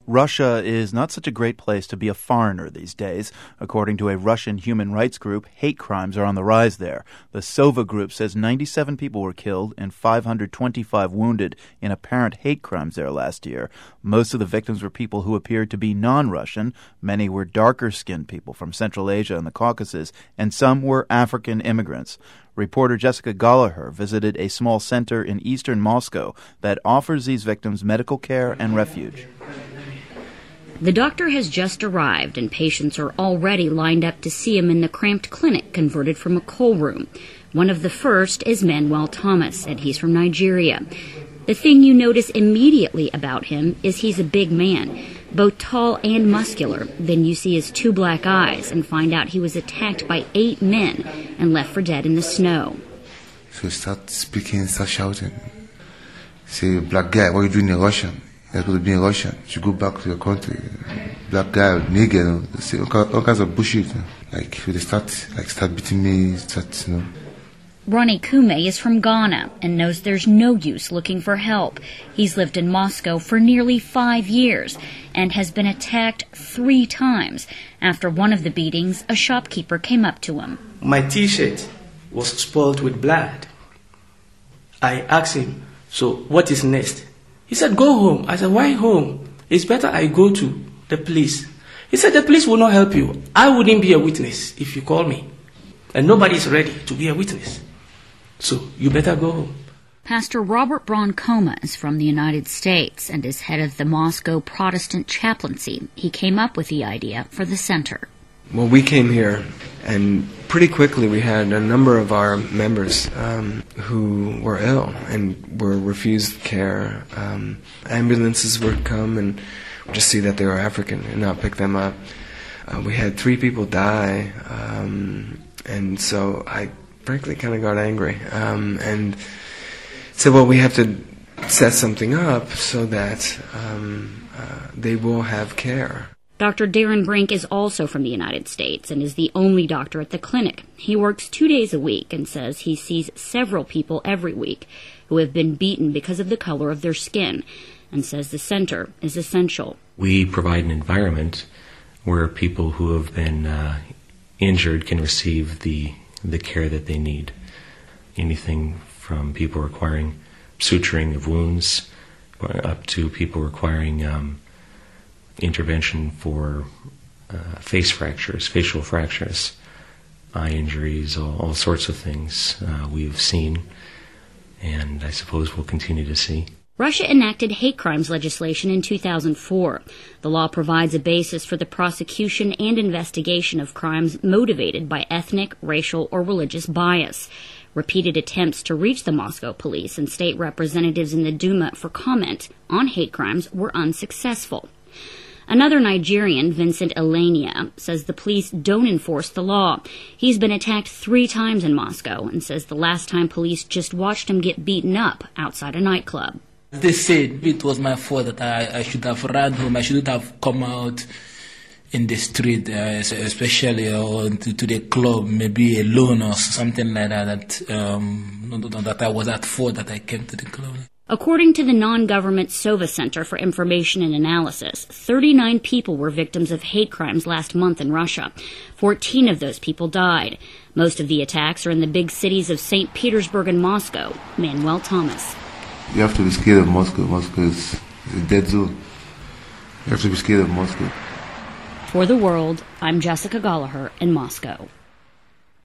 Russia is not such a great place to be a foreigner these days. According to a Russian human rights group, hate crimes are on the rise there. The Sova group says 97 people were killed and 525 wounded in apparent hate crimes there last year. Most of the victims were people who appeared to be non-Russian. Many were darker-skinned people from Central Asia and the Caucasus, and some were African immigrants. Reporter Jessica Gallagher visited a small center in eastern Moscow that offers these victims medical care and refuge. The doctor has just arrived, and patients are already lined up to see him in the cramped clinic converted from a coal room. One of the first is Manuel Thomas, and he's from Nigeria. The thing you notice immediately about him is he's a big man, both tall and muscular. Then you see his 2 black eyes and find out he was attacked by 8 men and left for dead in the snow. So start speaking, start shouting. Say, black guy, what are you doing in Russia? You're supposed to be in Russia. You should go back to your country. Black guy, nigger, say all kinds of bullshit. Like, they start beating me, Ronnie Kume is from Ghana and knows there's no use looking for help. He's lived in Moscow for nearly 5 years and has been attacked 3 times. After one of the beatings, a shopkeeper came up to him. My T-shirt was spoiled with blood. I asked him, so what is next? He said, go home. I said, why home? It's better I go to the police. He said, the police will not help you. I wouldn't be a witness if you call me. And nobody is ready to be a witness. So you better go home. Pastor Robert Broncoma is from the United States and is head of the Moscow Protestant Chaplaincy. He came up with the idea for the center. Well, we came here, and pretty quickly we had a number of our members who were ill and were refused care. Ambulances would come and just see that they were African and not pick them up. We had 3 people die, and so I frankly kind of got angry and said, well, we have to set something up so that they will have care. Dr. Darren Brink is also from the United States and is the only doctor at the clinic. He works 2 days a week and says he sees several people every week who have been beaten because of the color of their skin, and says the center is essential. We provide an environment where people who have been injured can receive the care that they need. Anything from people requiring suturing of wounds up to people requiring intervention for face fractures, facial fractures, eye injuries, all sorts of things we've seen, and I suppose we'll continue to see. Russia enacted hate crimes legislation in 2004. The law provides a basis for the prosecution and investigation of crimes motivated by ethnic, racial, or religious bias. Repeated attempts to reach the Moscow police and state representatives in the Duma for comment on hate crimes were unsuccessful. Another Nigerian, Vincent Elenia, says the police don't enforce the law. He's been attacked 3 times in Moscow and says the last time police just watched him get beaten up outside a nightclub. They said it was my fault that I should have run home. I shouldn't have come out in the street, especially to the club, maybe alone or something like that. That I was at fault that I came to the club. According to the non-government Sova Center for Information and Analysis, 39 people were victims of hate crimes last month in Russia. 14 of those people died. Most of the attacks are in the big cities of St. Petersburg and Moscow. Manuel Thomas. You have to be scared of Moscow. Moscow is a dead zone. You have to be scared of Moscow. For The World, I'm Jessica Gallagher in Moscow.